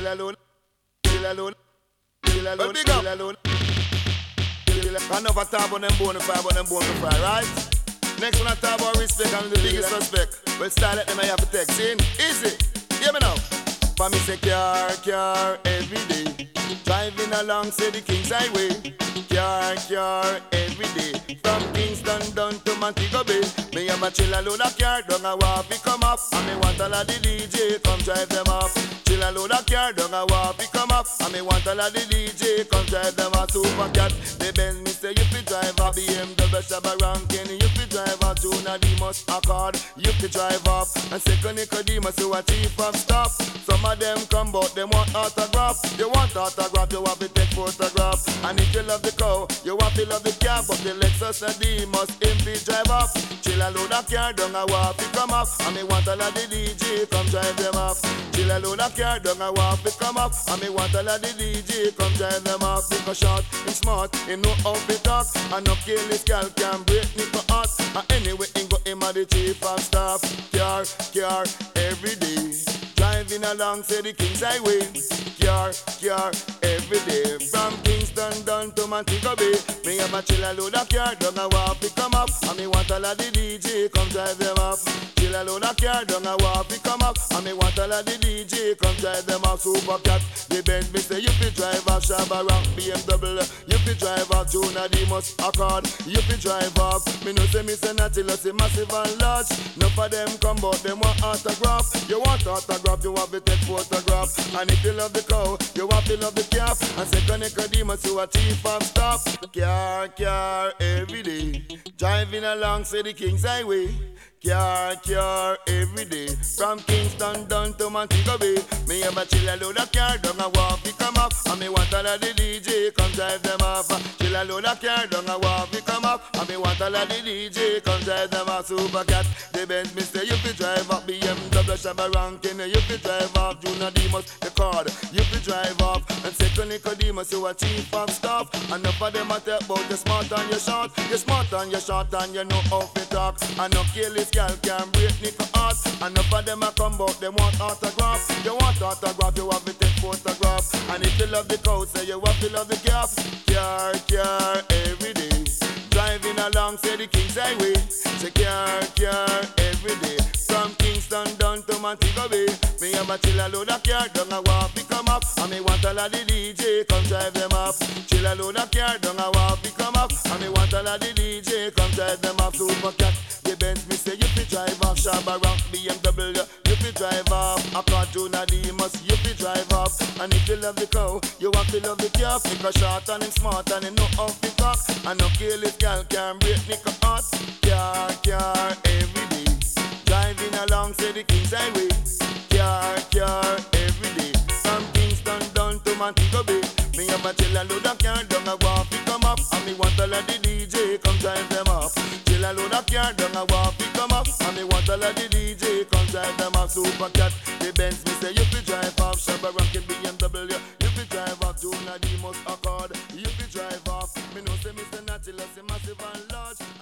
chill alone, chill alone, chill alone, chill alone. I never talk about them bonafide, right? Next one I talk about respect and the biggest suspect. Well, style let them I have to text in. Easy, hear me now. For me say car every day. Driving along say the King's Highway. Car every day. From Kingston down to Montego Bay. Me have a chill a load of car down a Wapi come up. And me want all of the DJ come drive them up. Chill a load of car down a Wapi come up. And me want all of the DJ come drive them a Super Cat. The Benz me say you fi drive a BMW Shabba Rankin. You fi drive a Juna Demus Accord. You fi drive up. And second Nicodemus you a chief of staff. Some of them come but them want autograph. You want autograph, you have to take photograph. And if you love the cow, you have to love the car. But the Lexus and Demus him fi drive up. Chill a load of car down a Wapi come up. And me want all of the DJ come drive them up. Chill a load of car down a Wapi come up. And me want all of the DJ come drive them up. Because short, him smart, he know how to talk. And no kill his gal can break me for heart. And anyway, him go him a the chief of staff. Car every day. Driving along say the King's Highway. Car every day. From Kingston down to Montego Bay. Me have a chill a load of car down a Wapi come up. And me want all of the DJ come drive them up. Chill a load of car down a Wapi come up. And me want all of the DJ come drive them up. Super Cat, the Benz me say you fi drive off Shabba Rank BMW. You fi drive off Juna Demus Accord. You fi drive off. Me no say me say not till I say massive and large. None of them come but them want autograph. You want autograph, you have to take photograph. And if you love the cow, you have to love the calf. And second Nicodemus, you a chief of staff. Car every day. Driving along say the King's Highway. Car every day. From Kingston down to Montego Bay. Me have a chill a load of car down a Wapi come up. And me want all of the DJ come drive them up. Chill a load of car down a Wapi come up. And me want all of the DJ come drive them up. Super Cat, the Benz me say you fi drive up BMW Shabba Rankin. You fi drive off Juna Demus the card. You fi drive off. And second Nicodemus you a chief of staff. And enough of them a tell about you smart and you short. You smart and you short and you know how to talk. And no kill this gal can break me for heart. And enough of them a come but them want autograph. You want autograph, you have to take photograph. And if you love the cow, say you have to love the calf. Car every day. Driving along say the King's Highway. Say car every day. From Kingston down to Montego Bay. Me have a chill a load of car down a Wapi come up. And me want all of the DJ come drive them up. Chill a load of car down a Wapi come up. And me want all of the DJ come drive them up. Super Cat, the Benz me say you fi drive off Shabba Rank BMW. You fi drive off Accord Juna Demus. You fi drive off. And if you love the cow, you have to love the calf. Because short and him smart and he know how to talk. And no kill his gal can break me for heart. Car every day. Driving along say the King's Highway. Car every day. From Kingston down to Montego Bay. Me have a chill a load of car down a Wapi come up. And me want all of the DJ come drive them up. Chill a load of car down a Wapi come up. And me want all of the DJ come drive them up. Super Cat, the Benz me say you fi drive off Shabba Rankin BMW. You fi drive off Juna Demus Accord. You fi drive off. Me know say Mr. Natty say massive and large.